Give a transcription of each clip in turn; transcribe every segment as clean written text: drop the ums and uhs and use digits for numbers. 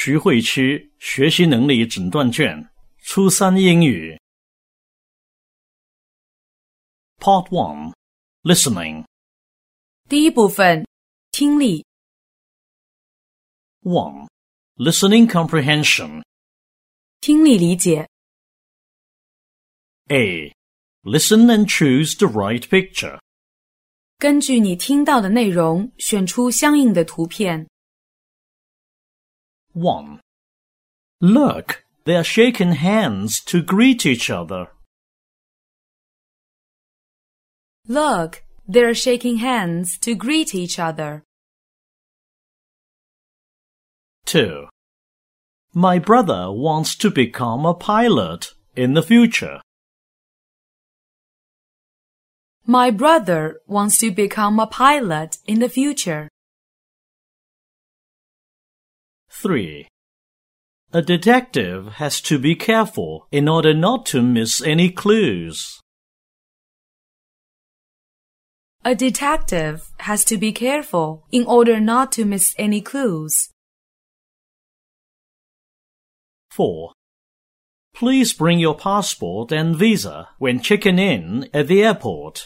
徐汇区学习能力诊断卷初三英语 Part 1 Listening 第一部分，听力。 1. Listening comprehension. 听力理解。 A. Listen and choose the right picture. 根据你听到的内容，选出相应的图片。 1. Look, they are shaking hands to greet each other. Look, they're shaking hands to greet each other. 2. My brother wants to become a pilot in the future. My brother wants to become a pilot in the future. 3. A detective has to be careful in order not to miss any clues. A detective has to be careful in order not to miss any clues. 4. Please bring your passport and visa when checking in at the airport.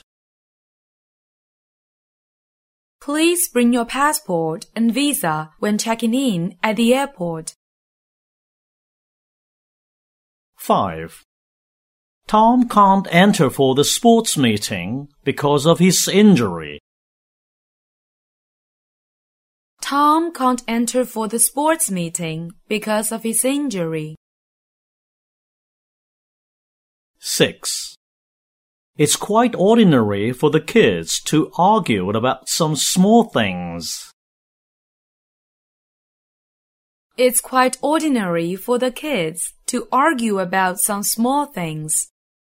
Please bring your passport and visa when checking in at the airport. 5. Tom can't enter for the sports meeting because of his injury. Tom can't enter for the sports meeting because of his injury. 6. It's quite ordinary for the kids to argue about some small things. It's quite ordinary for the kids to argue about some small things.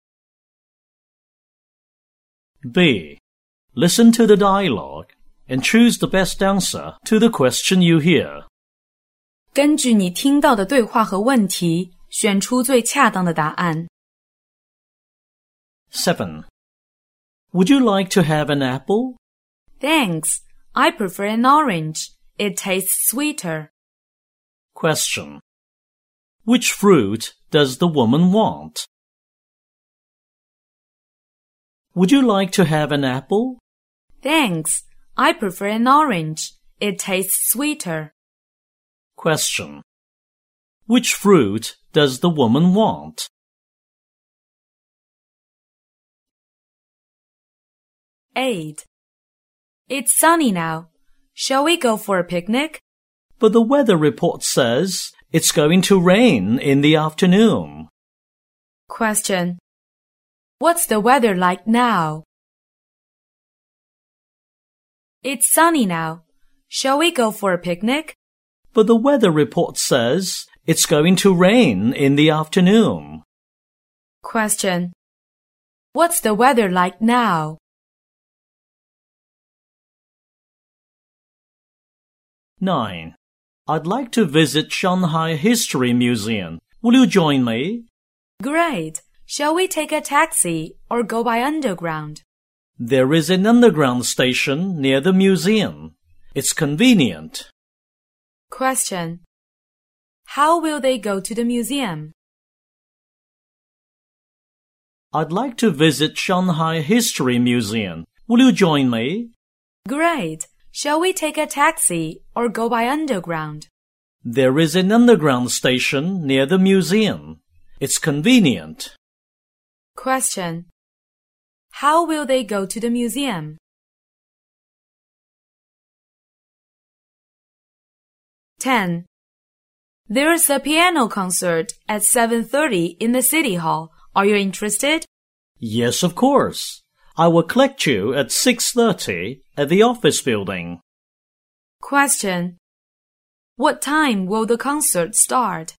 B. Listen to the dialogue and choose the best answer to the question you hear. 根据你听到的对话和问题，选出最恰当的答案。 7. Would you like to have an apple? Thanks. I prefer an orange. It tastes sweeter. Question. Which fruit does the woman want? Would you like to have an apple? Thanks. I prefer an orange. It tastes sweeter. Question. Which fruit does the woman want? 8. It's sunny now. Shall we go for a picnic? But the weather report says it's going to rain in the afternoon. Question. What's the weather like now? It's sunny now. Shall we go for a picnic? But the weather report says it's going to rain in the afternoon. Question. What's the weather like now? 9. I'd like to visit Shanghai History Museum. Will you join me? Great. Shall we take a taxi or go by underground? There is an underground station near the museum. It's convenient. Question. How will they go to the museum? I'd like to visit Shanghai History Museum. Will you join me? Great. Shall we take a taxi or go by underground? There is an underground station near the museum. It's convenient. Question. How will they go to the museum? 10. There's a piano concert at 7:30 in the City Hall. Are you interested? Yes, of course. I will collect you at 6:30 at the office building. Question. What time will the concert start?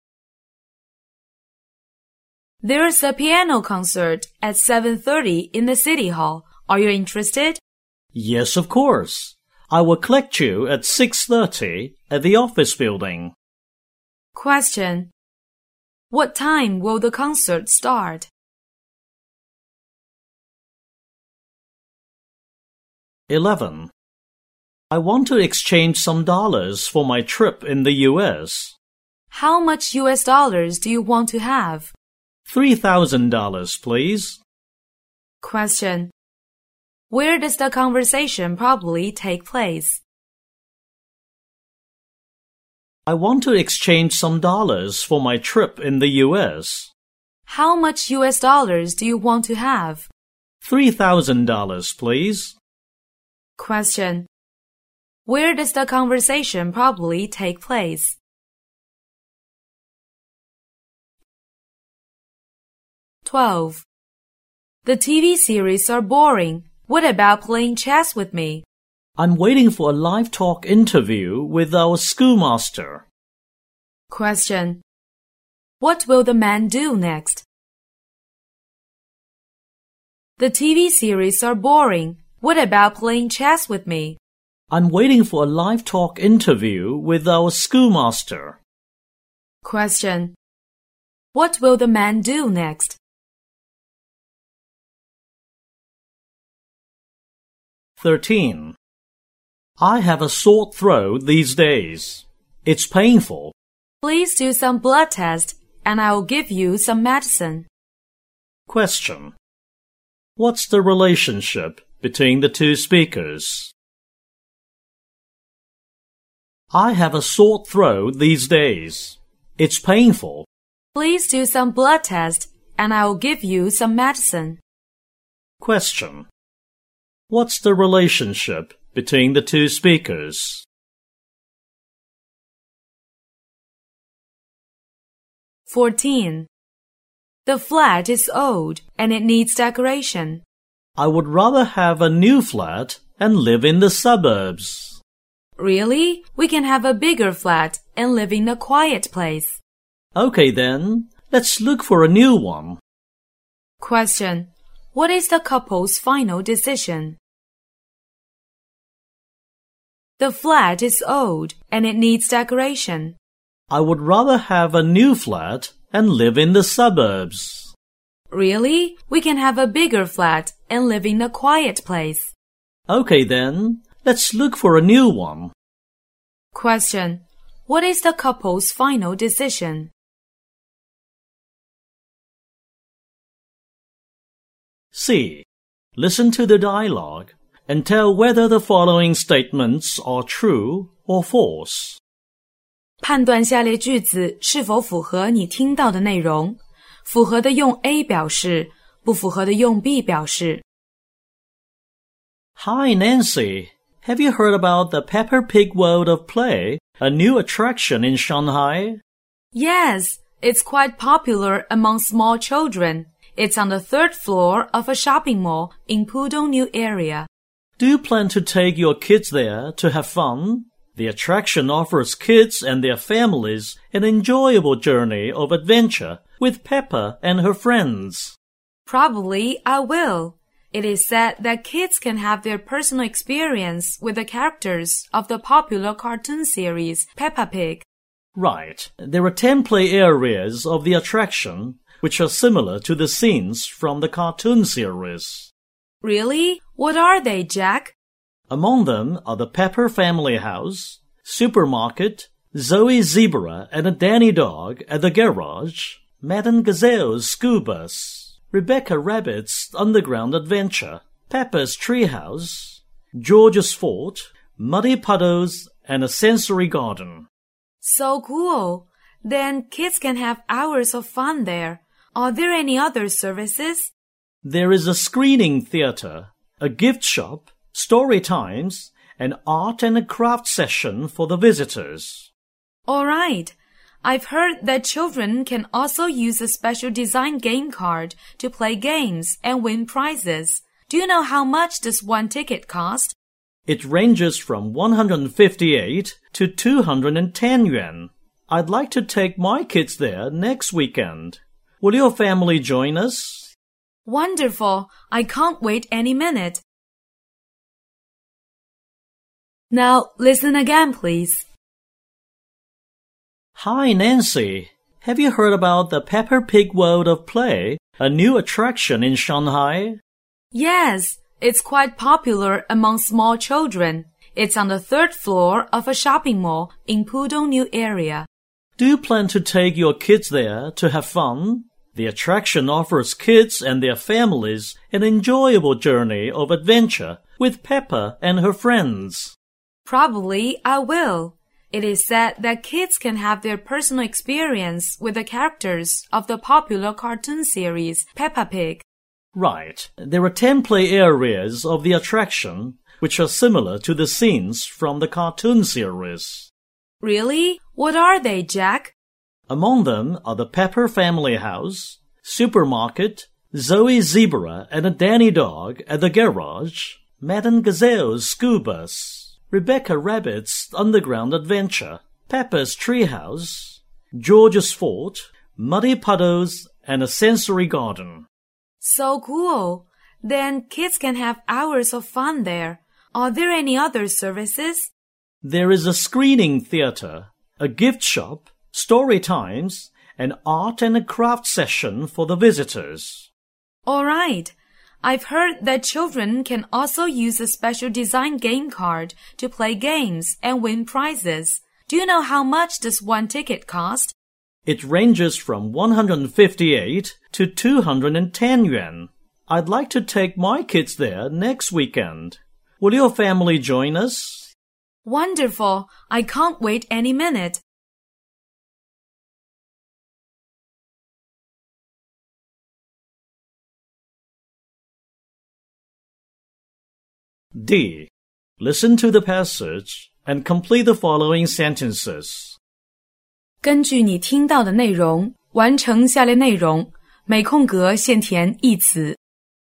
There's a piano concert at 7:30 in the City Hall. Are you interested? Yes, of course. I will collect you at 6:30 at the office building. Question. What time will the concert start? 11. I want to exchange some dollars for my trip in the US. How much US dollars do you want to have? $3,000, please. Question. Where does the conversation probably take place? I want to exchange some dollars for my trip in the US. How much US dollars do you want to have? $3,000, please. Question. Where does the conversation probably take place? (12) The TV series are boring. What about playing chess with me? I'm waiting for a live talk interview with our schoolmaster. Question. What will the man do next? The TV series are boring. What about playing chess with me? I'm waiting for a live talk interview with our schoolmaster. Question. What will the man do next? 13. I have a sore throat these days. It's painful. Please do some blood test and I will give you some medicine. Question. What's the relationship between the two speakers? I have a sore throat these days. It's painful. Please do some blood test and I will give you some medicine. Question. What's the relationship between the two speakers? (14) The flat is old and it needs decoration. I would rather have a new flat and live in the suburbs. Really? We can have a bigger flat and live in a quiet place. Okay then, let's look for a new one. Question. What is the couple's final decision? The flat is old and it needs decoration. I would rather have a new flat and live in the suburbs. Really? We can have a bigger flat and live in a quiet place. Okay then, let's look for a new one. Question. What is the couple's final decision? C. Listen to the dialogue and tell whether the following statements are true or false. 判断下列句子是否符合你听到的内容，符合的用 A 表示，不符合的用 B 表示。 Hi Nancy, have you heard about the Peppa Pig World of Play, a new attraction in Shanghai? Yes, it's quite popular among small children. It's on the third floor of a shopping mall in Pudong New area. Do you plan to take your kids there to have fun? The attraction offers kids and their families an enjoyable journey of adventure with Peppa and her friends. Probably I will. It is said that kids can have their personal experience with the characters of the popular cartoon series Peppa Pig. Right. There are 10 play areas of the attraction, which are similar to the scenes from the cartoon series. Really? What are they, Jack? Among them are the Pepper family house, supermarket, Zoe Zebra and a Danny dog at the garage, Madame Gazelle's school bus, Rebecca Rabbit's underground adventure, Peppa's treehouse, George's fort, muddy puddles, and a sensory garden. So cool. Then kids can have hours of fun there. Are there any other services? There is a screening theater, a gift shop, story times, an art and a craft session for the visitors. All right. I've heard that children can also use a special design game card to play games and win prizes. Do you know how much does one ticket cost? It ranges from 158 to 210 yuan. I'd like to take my kids there next weekend. Will your family join us? Wonderful. I can't wait any minute. Now listen again, please. Hi, Nancy. Have you heard about the Peppa Pig World of Play, a new attraction in Shanghai? Yes, it's quite popular among small children. It's on the third floor of a shopping mall in Pudong New area. Do you plan to take your kids there to have fun? The attraction offers kids and their families an enjoyable journey of adventure with Peppa and her friends. Probably I will. It is said that kids can have their personal experience with the characters of the popular cartoon series Peppa Pig. Right. There are 10 play areas of the attraction which are similar to the scenes from the cartoon series. Really? What are they, Jack? Among them are the Pepper family house, supermarket, Zoe Zebra and a Danny dog at the garage, Madame Gazelle's school bus, Rebecca Rabbit's underground adventure, Peppa's treehouse, George's fort, muddy puddles, and a sensory garden. So cool. Then kids can have hours of fun there. Are there any other services? There is a screening theater, a gift shop, story times, an art and a craft session for the visitors. All right. I've heard that children can also use a special design game card to play games and win prizes. Do you know how much does one ticket cost? It ranges from 158 to 210 yuan. I'd like to take my kids there next weekend. Will your family join us? Wonderful. I can't wait any minute. D. Listen to the passage and complete the following sentences. 根据你听到的内容，完成下列内容，每空格现填一词。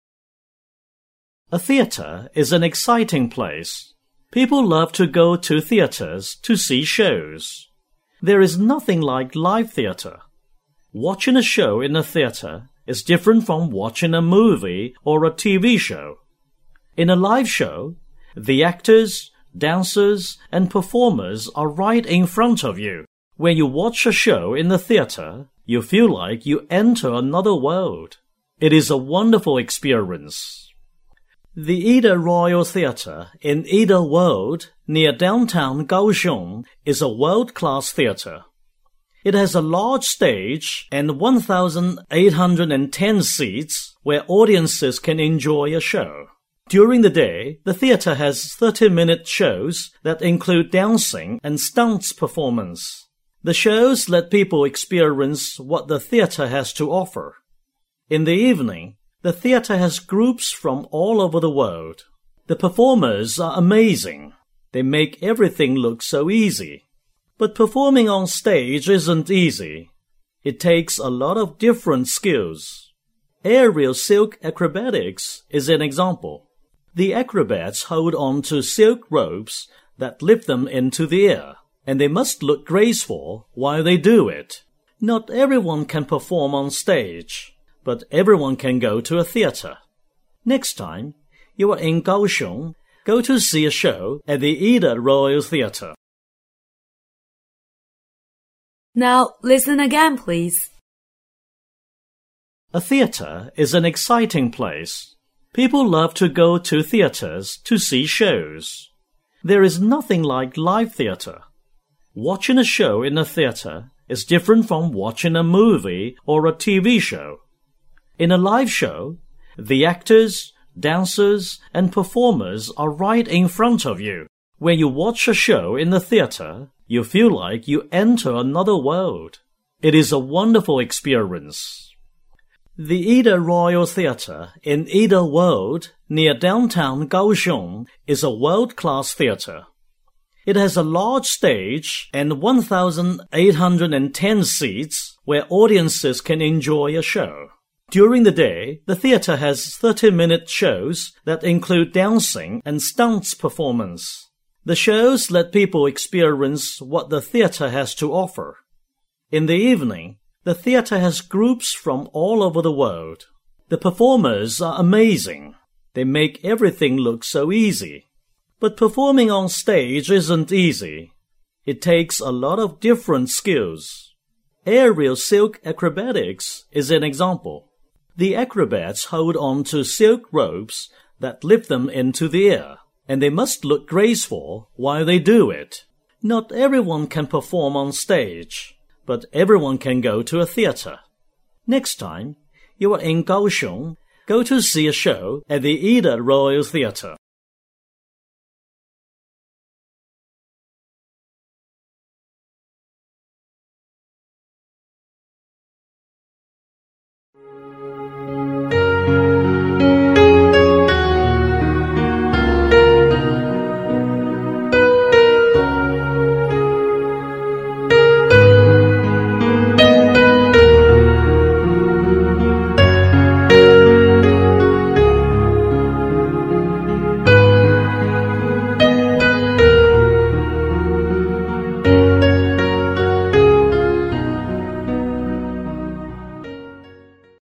A theater is an exciting place. People love to go to theaters to see shows. There is nothing like live theater. Watching a show in a theater is different from watching a movie or a TV show. In a live show, the actors, dancers, and performers are right in front of you. When you watch a show in the theater, you feel like you enter another world. It is a wonderful experience. The Ida Royal Theatre in Ida World, near downtown Kaohsiung, is a world-class theatre. It has a large stage and 1,810 seats where audiences can enjoy a show. During the day, the theatre has 30-minute shows that include dancing and stunts performance. The shows let people experience what the theatre has to offer. In the evening, the theatre has groups from all over the world. The performers are amazing. They make everything look so easy. But performing on stage isn't easy. It takes a lot of different skills. Aerial silk acrobatics is an example. The acrobats hold on to silk ropes that lift them into the air, and they must look graceful while they do it. Not everyone can perform on stage, but everyone can go to a theater. Next time you are in Kaohsiung, go to see a show at the Ida Royal Theatre. Now listen again, please. A theater is an exciting place. People love to go to theaters to see shows. There is nothing like live theater. Watching a show in a theater is different from watching a movie or a TV show. In a live show, the actors, dancers, and performers are right in front of you. When you watch a show in the theater, you feel like you enter another world. It is a wonderful experience. The Ida Royal Theatre in Ida World, near downtown Kaohsiung, is a world-class theatre. It has a large stage and 1,810 seats where audiences can enjoy a show. During the day, the theatre has 30-minute shows that include dancing and stunts performance. The shows let people experience what the theatre has to offer. In the evening, the theatre has groups from all over the world. The performers are amazing. They make everything look so easy. But performing on stage isn't easy. It takes a lot of different skills. Aerial silk acrobatics is an example. The acrobats hold on to silk ropes that lift them into the air, and they must look graceful while they do it. Not everyone can perform on stage, but everyone can go to a theater. Next time you are in Kaohsiung, go to see a show at the Ida Royal Theater.